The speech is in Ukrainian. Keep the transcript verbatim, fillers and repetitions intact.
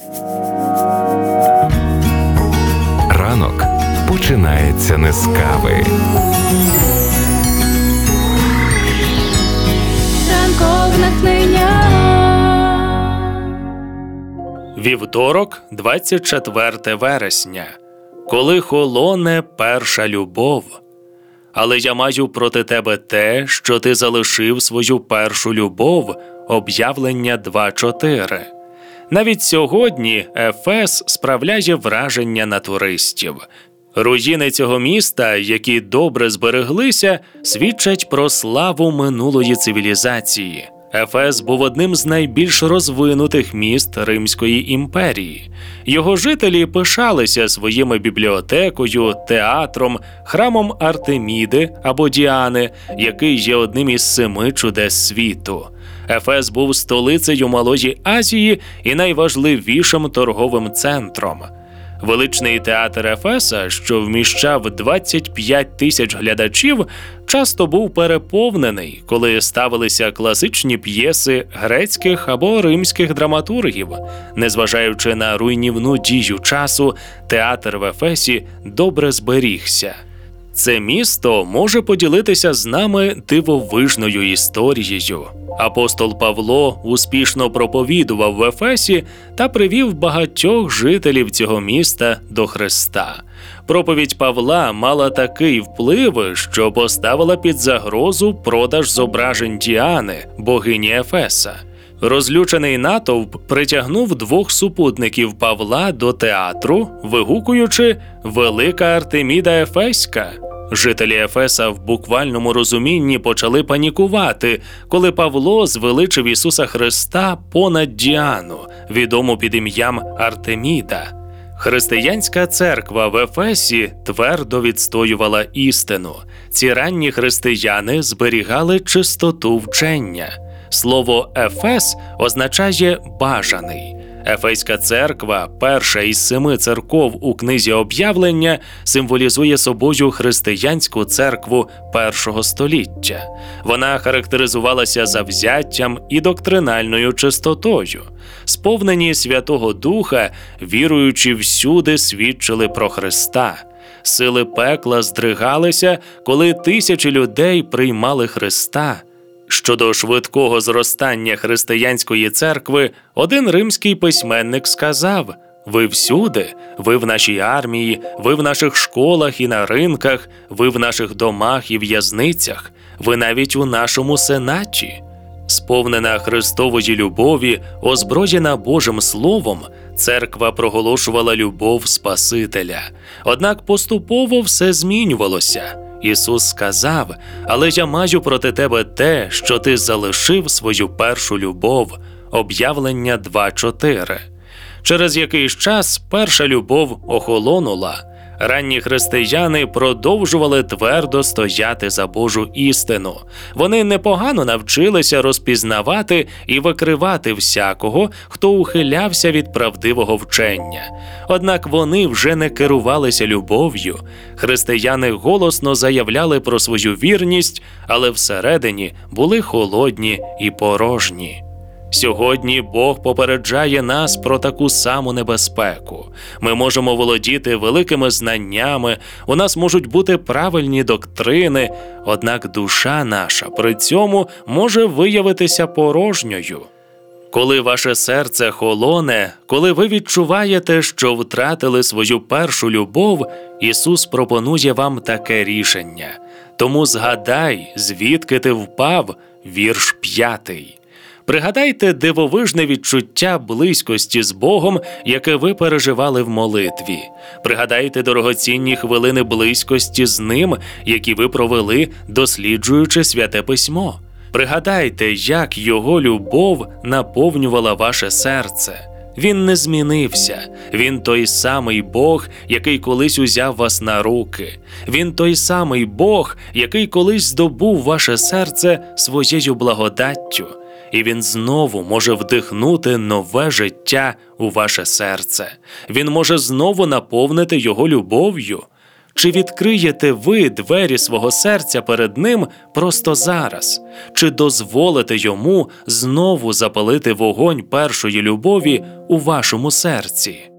Ранок починається не з кави. Ранкове натхнення. Вівторок, двадцять четверте вересня. Коли холоне перша любов. Але я маю проти тебе те, що ти залишив свою першу любов. Об'явлення два чотири. Навіть сьогодні Ефес справляє враження на туристів. Руїни цього міста, які добре збереглися, свідчать про славу минулої цивілізації. Ефес був одним з найбільш розвинутих міст Римської імперії. Його жителі пишалися своїми бібліотекою, театром, храмом Артеміди або Діани, який є одним із семи чудес світу. Ефес був столицею Малої Азії і найважливішим торговим центром. Величний театр Ефеса, що вміщав двадцять п'ять тисяч глядачів, часто був переповнений, коли ставилися класичні п'єси грецьких або римських драматургів. Незважаючи на руйнівну дію часу, театр в Ефесі добре зберігся. Це місто може поділитися з нами дивовижною історією. Апостол Павло успішно проповідував в Ефесі та привів багатьох жителів цього міста до Христа. Проповідь Павла мала такий вплив, що поставила під загрозу продаж зображень Діани, богині Ефеса. Розлючений натовп притягнув двох супутників Павла до театру, вигукуючи «Велика Артеміда Ефеська». Жителі Ефеса в буквальному розумінні почали панікувати, коли Павло звеличив Ісуса Христа понад Діану, відому під ім'ям Артеміда. Християнська церква в Ефесі твердо відстоювала істину. Ці ранні християни зберігали чистоту вчення. Слово «Ефес» означає «бажаний». Ефеська церква, перша із семи церков у книзі Об'явлення, символізує собою християнську церкву першого століття. Вона характеризувалася завзяттям і доктринальною чистотою. Сповнені Святого Духа, віруючи всюди свідчили про Христа. Сили пекла здригалися, коли тисячі людей приймали Христа. Щодо швидкого зростання християнської церкви, один римський письменник сказав: «Ви всюди, ви в нашій армії, ви в наших школах і на ринках, ви в наших домах і в'язницях, ви навіть у нашому сенаті». Сповнена Христової любові, озброєна Божим Словом, церква проголошувала любов Спасителя. Однак поступово все змінювалося. Ісус сказав: «Але я маю проти тебе те, що ти залишив свою першу любов». Об'явлення два чотири. Через якийсь час перша любов охолонула. Ранні християни продовжували твердо стояти за Божу істину. Вони непогано навчилися розпізнавати і викривати всякого, хто ухилявся від правдивого вчення. Однак вони вже не керувалися любов'ю. Християни голосно заявляли про свою вірність, але всередині були холодні і порожні. Сьогодні Бог попереджає нас про таку саму небезпеку. Ми можемо володіти великими знаннями, у нас можуть бути правильні доктрини, однак душа наша при цьому може виявитися порожньою. Коли ваше серце холоне, коли ви відчуваєте, що втратили свою першу любов, Ісус пропонує вам таке рішення. Тому згадай, звідки ти впав, вірш п'ятий. Пригадайте дивовижне відчуття близькості з Богом, яке ви переживали в молитві. Пригадайте дорогоцінні хвилини близькості з Ним, які ви провели, досліджуючи Святе Письмо. Пригадайте, як Його любов наповнювала ваше серце. Він не змінився. Він той самий Бог, який колись узяв вас на руки. Він той самий Бог, який колись здобув ваше серце своєю благодаттю. І Він знову може вдихнути нове життя у ваше серце. Він може знову наповнити його любов'ю. Чи відкриєте ви двері свого серця перед Ним просто зараз? Чи дозволите Йому знову запалити вогонь першої любові у вашому серці?